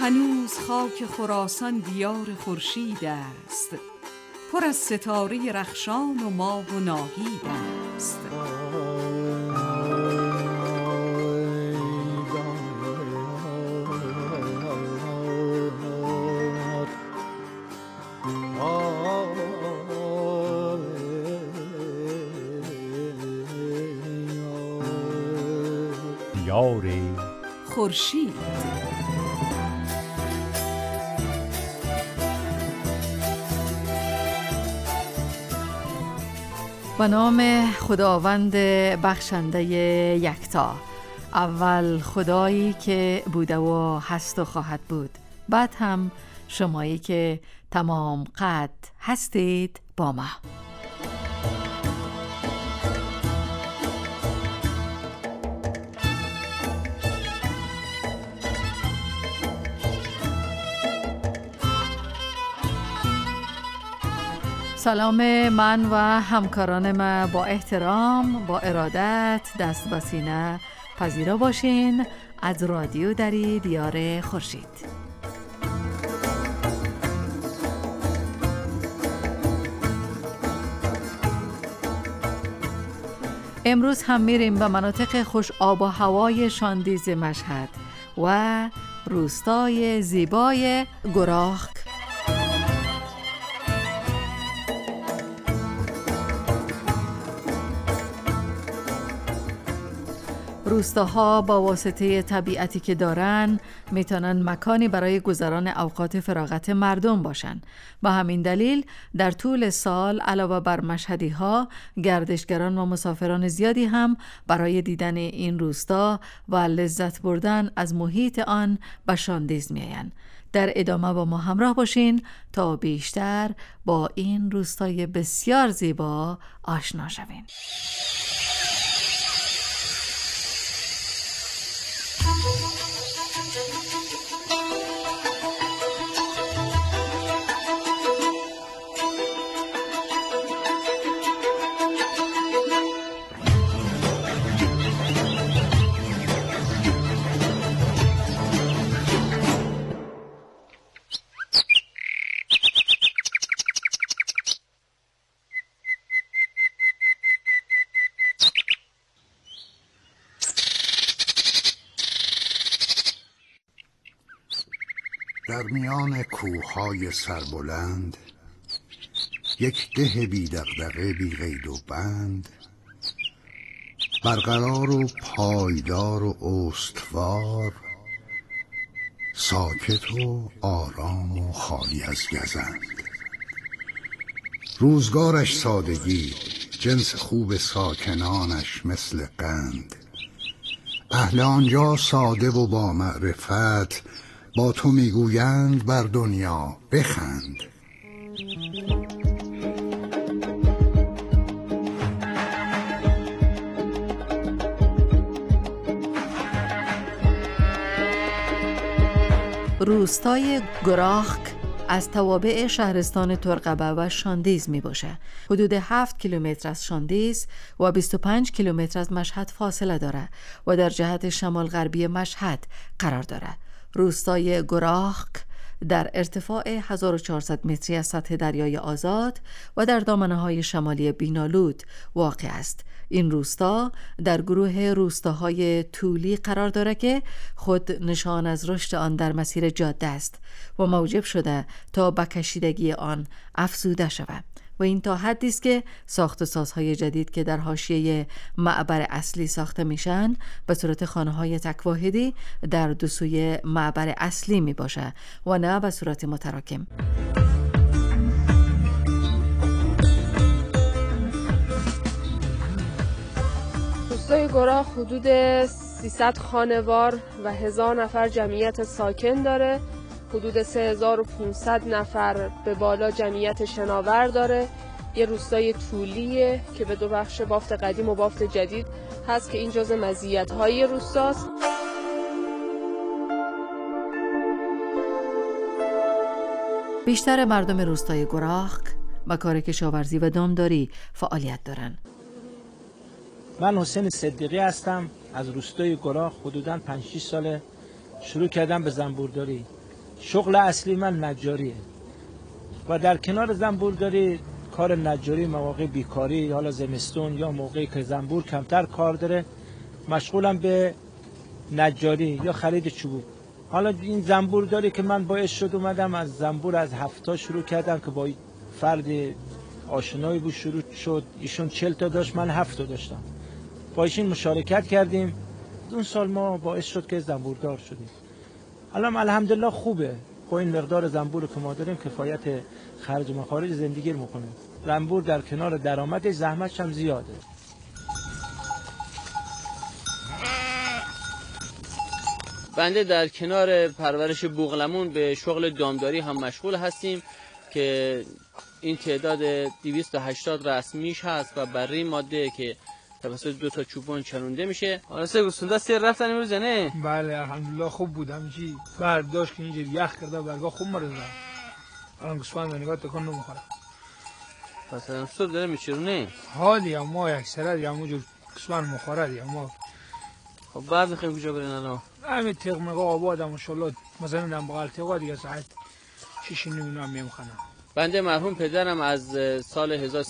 هنوز خاک خراسان دیار خورشید است، پر از ستاره رخشان و ماه و ناهید است. دیار خورشید. به نام خداوند بخشنده یکتا، اول خدایی که بوده و هست و خواهد بود، بعد هم شمایی که تمام قد هستید با ما. سلام من و همکاران ما با احترام، با ارادت، دست به سینه پذیرا باشین از رادیو دری دیار خورشید. امروز هم میریم به مناطق خوش آب و هوای شاندیز مشهد و روستای زیبای گراخک. روستاها با واسطه طبیعتی که دارن میتونن مکانی برای گذران اوقات فراغت مردم باشن. با همین دلیل در طول سال علاوه بر مشهدی ها، گردشگران و مسافران زیادی هم برای دیدن این روستا و لذت بردن از محیط آن به شاندیز میاین. در ادامه با ما همراه باشین تا بیشتر با این روستای بسیار زیبا آشنا شوین. در میان کوههای سربلند، یک ده بی دغدغه بی قید و بند، برقرار و پایدار و استوار، ساکت و آرام و خالی از گزند. روزگارش سادگی، جنس خوب ساکنانش مثل قند. اهل آنجا ساده و با معرفت، با تو میگویند بر دنیا بخند. روستای گراخک از توابع شهرستان ترقبه و شاندیز می باشه. حدود 7 کیلومتر از شاندیز و 25 کیلومتر از مشهد فاصله داره و در جهت شمال غربی مشهد قرار داره. روستای گراخک در ارتفاع 1400 متری از سطح دریای آزاد و در دامنه‌های شمالی بینالود واقع است. این روستا در گروه روستاهای طولی قرار دارد که خود نشان از رشد آن در مسیر جاده است و موجب شده تا به کشیدگی آن افزوده شود. و این تا حدی است که ساخت و سازهای جدید که در حاشیه معبر اصلی ساخته میشن به صورت خانه‌های تک‌واحدی در دو سوی معبر اصلی می باشه و نه به صورت متراکم. روستای گراخ حدود 300 خانوار و 1000 نفر جمعیت ساکن داره. حدود 3500 نفر به بالا جمعیت شناور داره. یه روستای طولیه که به دو بخش، بافت قدیم و بافت جدید هست که این جزء مزیت‌های روستاست. بیشتر مردم روستای گراخک با کار کشاورزی و دامداری فعالیت دارن. من حسین صدیقی هستم، از روستای گراخ. حدوداً 5-6 سال شروع کردم به زنبورداری. شغل اصلی من نجاریه و در کنار زنبورداری کار نجاری مواقع بیکاری، حالا زمستون یا موقعی که زنبور کمتر کار داره مشغولم به نجاری یا خرید چوب. حالا این زنبورداری که من باعث شد اومدم از زنبور از 7 تا شروع کردم که با فرد آشنایی بود شروع شد. ایشون 40 تا داشت، من 7 تا داشتم. با ایشون مشارکت کردیم. اون سال ما باعث شد که زنبوردار شدیم. الان الحمدلله خوبه. با این مقدار زنبور که ما داریم کفایت خرج و مخارج زندگی رو میکنه. زنبور در کنار درآمدش زحمتش هم زیاده. بنده در کنار پرورش بوقلمون به شغل دامداری هم مشغول هستیم که این تعداد 280 رسمیش هست و برای ماده که توسط 2 تا چوبان چرونده میشه. حالا سه گوسفند سیر رفتن امروز نه؟ بله الحمدلله خوب بودم. چی برداشت که اینجوری یخ کرده برگا خوب مرزه. الان گوسفند نگاه تکون نمیخوره. پس الان صبح داره میچرونه؟ حالی اما اکثرا یا موجود گوسفند مخوره دی اما. خب بعد میخوایم کجا برین الان؟ همین تیغ مگا آباد ان شاءالله مثلا نم بغل تیغ دیگه ساعت 6 نمیدونم میخوام. بنده مرحوم پدرم از سال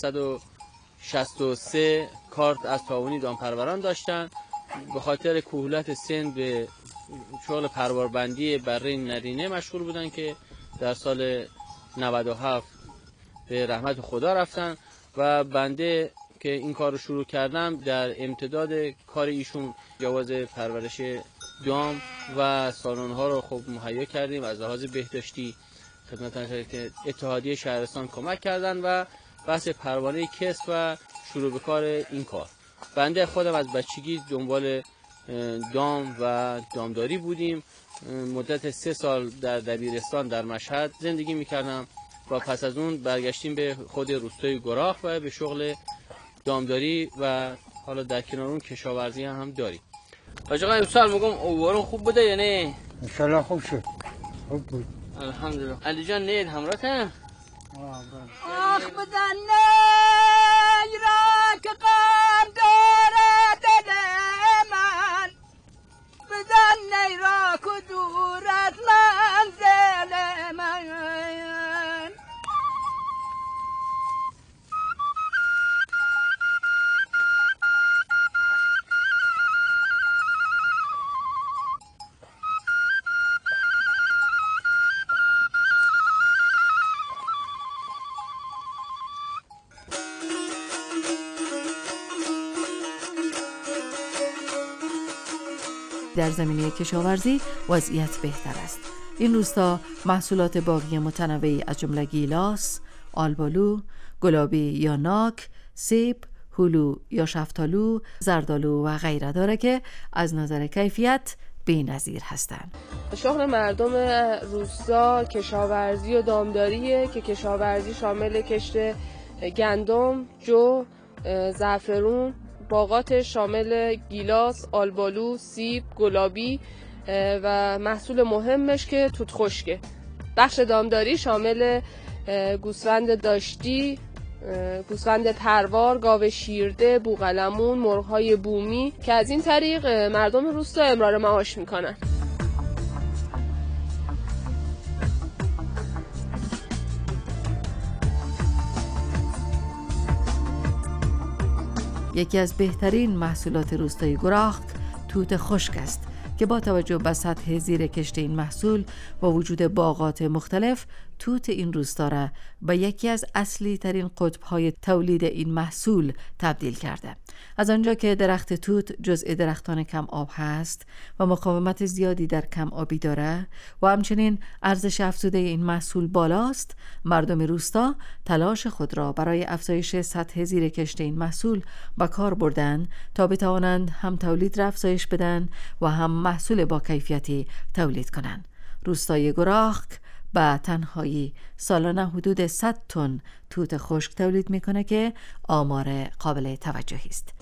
1163 کارت از تعاونی دامپروران داشتن. به خاطر کهولت سن به شغل پرواربندی بره نرینه مشغول بودن که در سال 97 به رحمت خدا رفتن و بنده که این کار رو شروع کردم در امتداد کار ایشون جواز پرورش دام و سالن‌ها رو خب مهیا کردیم. از لحاظ بهداشتی خدمت اتحادیه شهرستان کمک کردن و بحث پروانه کسب و شروع به کار این کار. بنده خودم از بچگی دنبال دام و دامداری بودیم. مدت 3 سال در دبیرستان در مشهد زندگی میکردم و پس از اون برگشتیم به خود روستای گراخ و به شغل دامداری و حالا در کنار اون کشاورزی هم داریم. آقا امسال میگم اوارون خوب بوده یا نه؟ انشالله خوب شد. خوب بود. الحمدلله. علی جان نید همراهتم؟ آخ بدن نی را که قم داره دل من، بدن نی را که دور از منزل من. در زمینه کشاورزی وضعیت بهتر است. این روستا محصولات باغی متنوعی از جمله گیلاس، آلبالو، گلابی یا ناک، سیب، هلو یا شفتالو، زردالو و غیره داره که از نظر کیفیت بی‌نظیر هستند. شغل مردم روستا کشاورزی و دامداریه که کشاورزی شامل کشت گندم، جو، زعفرون، باغات شامل گیلاس، آلبالو، سیب، گلابی و محصول مهمش که توت خشکه. بخش دامداری شامل گوسفند داشتی، گوسفند پروار، گاو شیرده، بوقلمون، مرغ‌های بومی که از این طریق مردم روستا امرار معاش میکنن. یکی از بهترین محصولات روستای گراخ توت خشک است که با توجه به سطح زیر کشت این محصول با وجود باغات مختلف، توت این روستا را به یکی از اصلی ترین قطب‌های تولید این محصول تبدیل کرده. از آنجا که درخت توت جزء درختان کم آب هست و مقاومت زیادی در کم آبی داره و همچنین ارزش افزوده این محصول بالاست، مردم روستا تلاش خود را برای افزایش سطح زیر کشت این محصول به کار بردن تا بتوانند هم تولید را افزایش بدن و هم محصول با کیفیتی تولید کنند. روستای گراخ به تنهایی سالانه حدود 100 تن توت خشک تولید میکنه که آمار قابل توجهی است.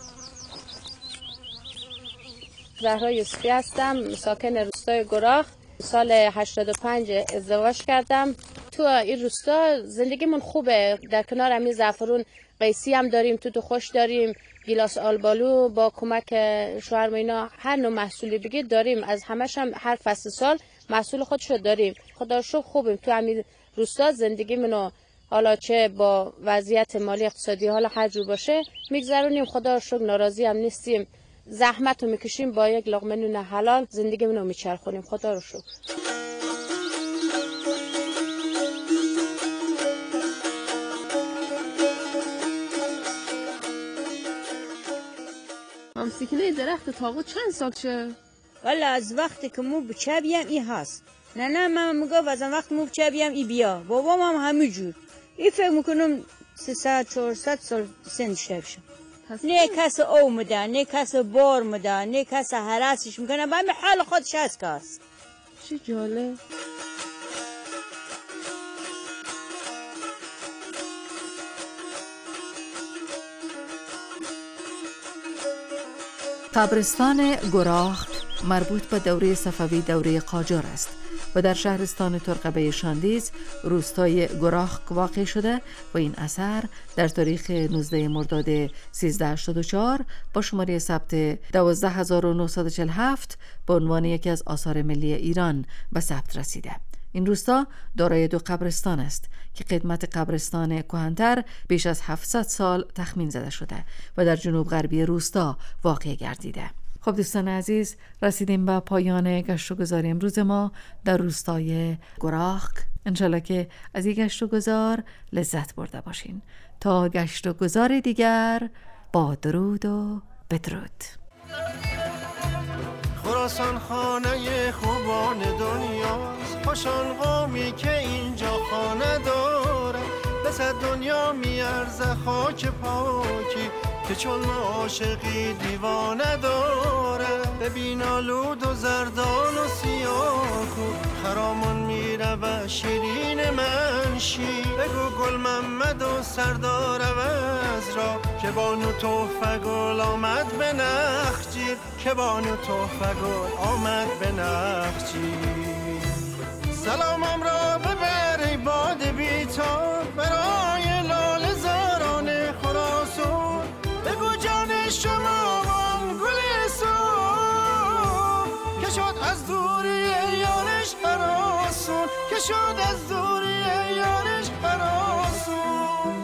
زهرا یوسفی هستم، ساکن روستای گراخ. سال 85 ازدواج کردم. تو این روستا زندگیمون خوبه. در کنار همین زعفرون قیسی هم داریم، توت خشک داریم، گیلاس آلبالو، با کمک شوهر اینا هر نوع محصولی بگید داریم. از همش هم هر فصل سال محصول خودشو داریم. خدا رو شکر خوبیم تو همین روستا. زندگی منو حالا چه با وضعیت مالی اقتصادی حالا هر جور باشه میگذرونیم، خدا رو شکر ناراضی هم نیستیم. زحمت رو میکشیم با یک لقمه نون حلال زندگی منو میچرخونیم، خدا رو شکر. همسیکنه درخت تاقو چند سال شه؟ والا از وقتی که مو بچه بیم ای هست. نه من میگم از وقت مو بچه بیم ای بیا. بابام هم همینجور. ای فکر میکنم 300-400 سال سن داشته باشم. نه کس اومده، نه کس بار مده، نه کس هراسش میکنه، به همین حال خودش هست کس. چه جالب. قبرستان گراخک مربوط به دوره صفوی دوره قاجار است و در شهرستان ترقبه شاندیز روستای گراخک واقع شده و این اثر در تاریخ 19 مرداد 1384 با شماره ثبت 12947 به عنوان یکی از آثار ملی ایران به ثبت رسیده. این روستا دارای 2 قبرستان است که قدمت قبرستان کهن‌تر بیش از 700 سال تخمین زده شده و در جنوب غربی روستا واقع گردیده. خب دوستان عزیز، رسیدیم به پایان گشت و گذار امروز ما در روستای گراخک. انشالله که از این گشت و گذار لذت برده باشین. تا گشت و گذار دیگر، با درود و بدرود. خراسان خانه خوبان دنیاست، خوشان قومی که اینجا خانه داره. بسد دنیا میارزه خاک پاکی که چون عاشقی دیوانه داره. ببین آلود و زردان و سیاکو خرامون میره و شیرین منشی. بگو گل محمد و سردار عوض را که بانو تحفه گل آمد به نخجیر، که بانو تحفه گل آمد به نخجیر. سلامم را ببر ای باد بیتاب برای لاله زاران خراسان. بگو جان شما وان گل سو که شد از دوری یارش هراسون، که شد از دوری یارش هراسون.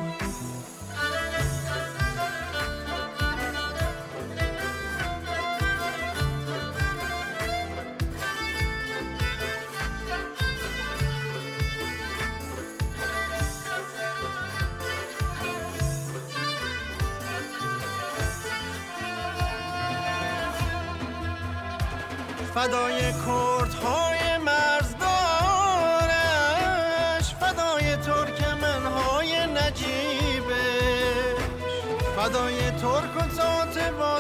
فدای کردهای مرزدارش، فدای ترکمنهای نجیبش، فدای ترک و ذات با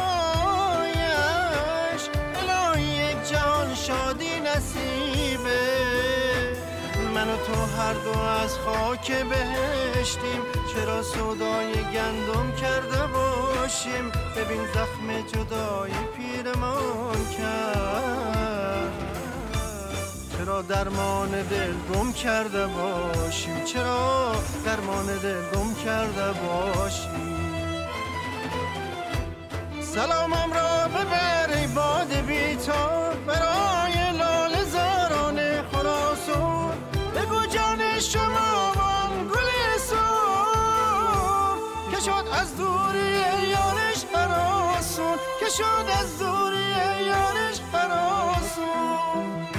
صفایش. الهی یک جهان شادی نصیبه. من و تو هر دو از خاک بهشتیم، چرا سودای گندم کرده باشیم. ببین زخم جدایی پیرمان کرد، چرا درمان دل گم کرده باشیم، چرا درمان دل گم کرده باشیم. سلامم را ببر ای باد بیتاب برای لاله زاران خراسان. بگو جان شما وان گل سرخ که شد از دوری یارش هراسون، که شد از دوری یارش هراسون.